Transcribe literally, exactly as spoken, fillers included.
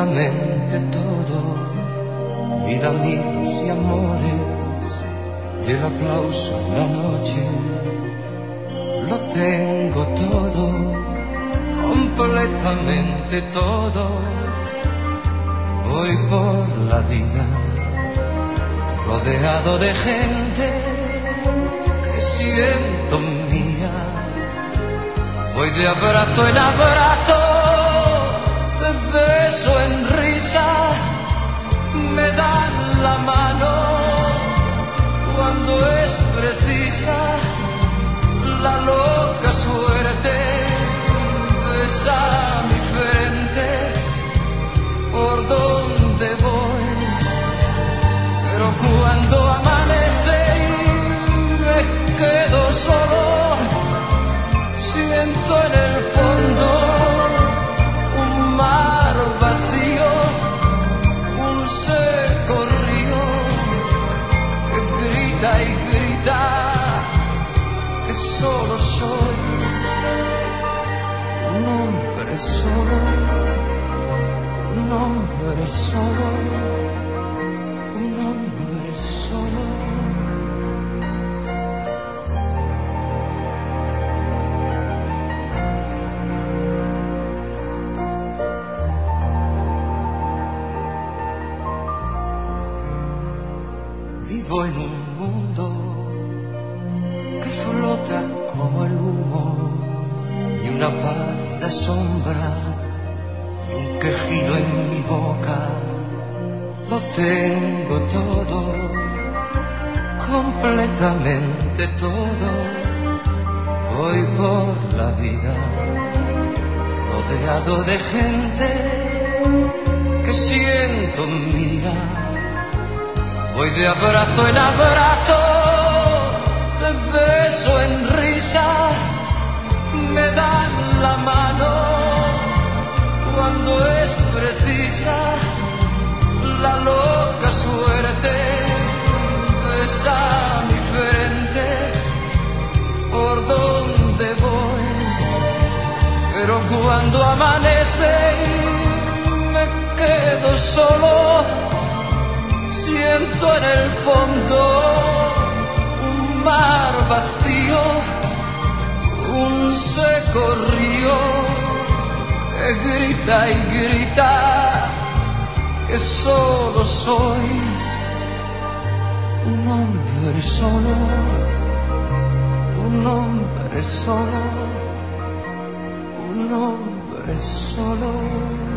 completamente todo, mil amigos y amores, y el aplauso en la noche. Lo tengo todo, completamente todo. Voy por la vida rodeado de gente que siento mía. Voy de abrazo en abrazo, de beso en risa, me dan la mano cuando es precisa. La loca suerte besa mi frente por donde voy, pero cuando amanece y me quedo solo, siento en el fondo un mar vacío, un seco río que grita y grita que solo soy un hombre solo, un hombre solo, un hombre solo. Vivo en un mundo que flota como el humo, y una pálida sombra y un quejido en mi boca. Lo tengo todo, completamente todo. Voy por la vida rodeado de gente que siento mía. Voy de abrazo en abrazo, de beso en risa, me dan la mano cuando es precisa. La loca suerte besa mi frente por donde voy, pero cuando amanece y me quedo solo, siento en el fondo un mar vacío, un seco río que grita y grita que solo soy un hombre solo, un hombre solo, un hombre solo.